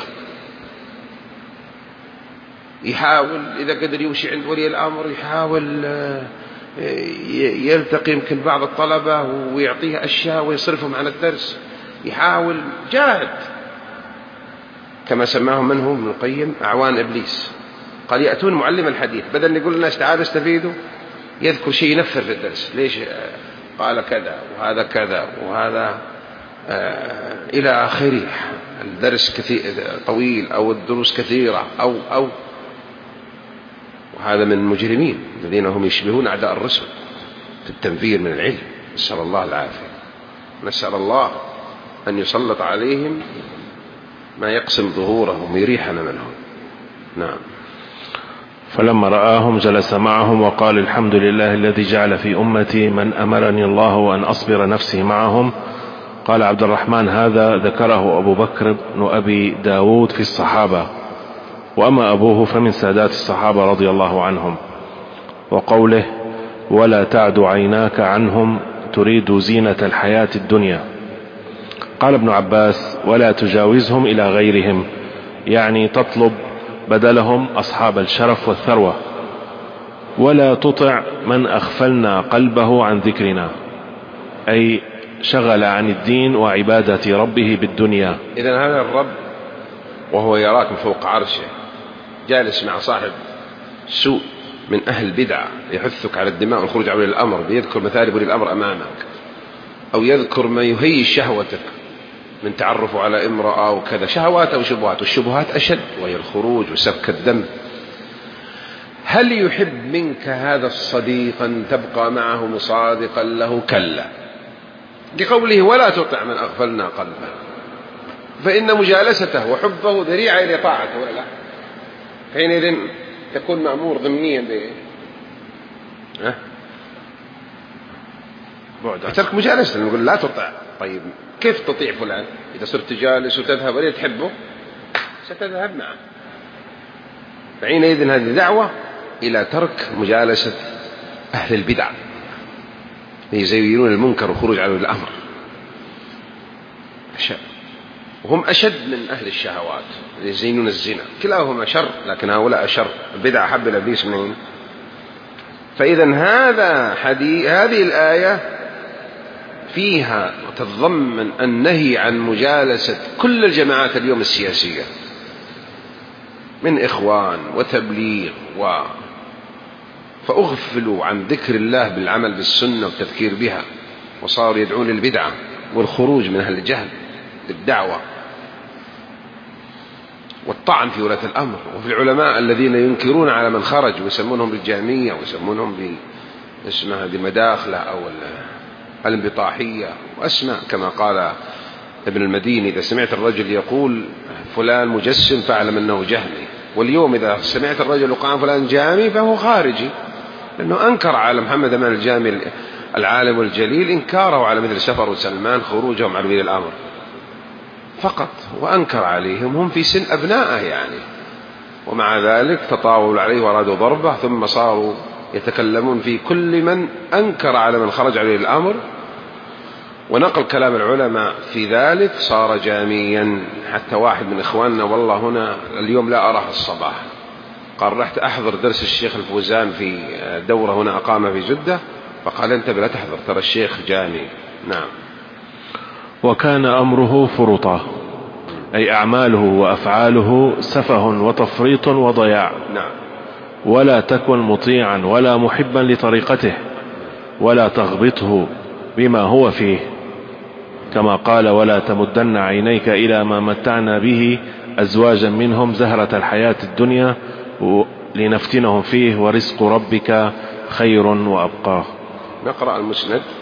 يحاول إذا قدر يمشي عند ولي الأمر، يحاول يلتقي يمكن بعض الطلبة ويعطيه أشياء ويصرفهم عن الدرس، يحاول جاهد، كما سماهم منه ابن القيم أعوان إبليس. قال يأتون معلم الحديث، بدل أن يقول الناس تعالوا استفيدوا يذكر شيء ينفر في الدرس، ليش قال كذا وهذا كذا وهذا إلى آخره. الدرس كثير طويل أو الدروس كثيرة أو وهذا من المجرمين الذين هم يشبهون أعداء الرسل في التنفير من العلم. نسأل الله العافية، نسأل الله أن يسلط عليهم ما يقسم ظهورهم ويريحنا منهم. نعم. فلما رآهم جلس معهم وقال الحمد لله الذي جعل في أمتي من أمرني الله أن أصبر نفسي معهم. قال عبد الرحمن هذا ذكره أبو بكر بن أبي داود في الصحابة، وأما أبوه فمن سادات الصحابة رضي الله عنهم. وقوله ولا تعد عيناك عنهم تريد زينة الحياة الدنيا. قال ابن عباس ولا تجاوزهم إلى غيرهم، يعني تطلب بدلهم أصحاب الشرف والثروة. ولا تطع من أغفلنا قلبه عن ذكرنا، أي شغل عن الدين وعبادة ربه بالدنيا. إذن هذا الرب وهو يراك من فوق عرشه جالس مع صاحب سوء من أهل بدعة يحثك على الدماء والخروج عن الأمر، بيذكر مثالب الأمر أمامك، أو يذكر ما يهيج شهوتك من تعرف على امرأة وكذا، شهوات أو شبهات، والشبهات أشد وهي الخروج وسفك الدم. هل يحب منك هذا الصديق أن تبقى معه مصادقا له؟ كلا، لقوله ولا تطع من أغفلنا قلبه، فإن مجالسته وحبه ذريعة إلى طاعته ولا لا؟ حينئذ تكون مأمور ضمنيا ترك مجالسته. نقول لا تطع، طيب كيف تطيع فلان؟ إذا صرت جالس وتذهب إليه تحبه ستذهب معه، فحينئذ هذه دعوة إلى ترك مجالسة أهل البدع يزينون المنكر وخروج على الأمر، وهم أشد من أهل الشهوات يزينون الزنا، كلاهما شر، لكن هؤلاء شر. البدع حب الإبليس منين؟ فإذا هذه الآية فيها تتضمن النهي عن مجالسة كل الجماعات اليوم السياسية من إخوان وتبليغ فأغفلوا عن ذكر الله بالعمل بالسنة والتذكير بها، وصاروا يدعون للبدعة والخروج من أهل الجهل للدعوة والطعن في ولاة الأمر، وفي العلماء الذين ينكرون على من خرج ويسمونهم بالجهمية ويسمونهم باسمها المداخلة أو الانبطاحية وأسماء، كما قال ابن المديني إذا سمعت الرجل يقول فلان مجسم فاعلم أنه جهمي. واليوم إذا سمعت الرجل يقول فلان جامي فهو خارجي، لأنه أنكر على محمد أمان الجامي العالم الجليل إنكاره على مثل سفر وسلمان خروجهم عن ولي الأمر فقط، وأنكر عليهم هم في سن أبنائه يعني، ومع ذلك تطاولوا عليه وأرادوا ضربه، ثم صاروا يتكلمون في كل من أنكر على من خرج عليه الأمر، ونقل كلام العلماء في ذلك صار جاميا. حتى واحد من إخواننا والله هنا اليوم لا أراه الصباح قال رحت أحضر درس الشيخ الفوزان في دورة هنا أقامة في جدة، فقال انتبه لا تحضر ترى الشيخ جامي. نعم. وكان أمره فرطا، أي أعماله وأفعاله سفه وتفريط وضياع. نعم. ولا تكن مطيعا ولا محبا لطريقته، ولا تغبطه بما هو فيه، كما قال ولا تمدن عينيك إلى ما متعنا به أزواجا منهم زهرة الحياة الدنيا لنفتنهم فيه ورزق ربك خير وأبقى. نقرأ المسند